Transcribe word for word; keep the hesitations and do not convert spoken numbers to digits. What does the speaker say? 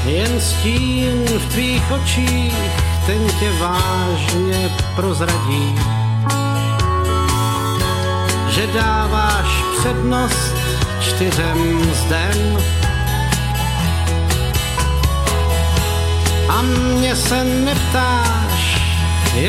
Jen stín v tvých očích, ten tě vážně prozradí, že dáváš přednost čtyřem zdem. A mě se neptáš,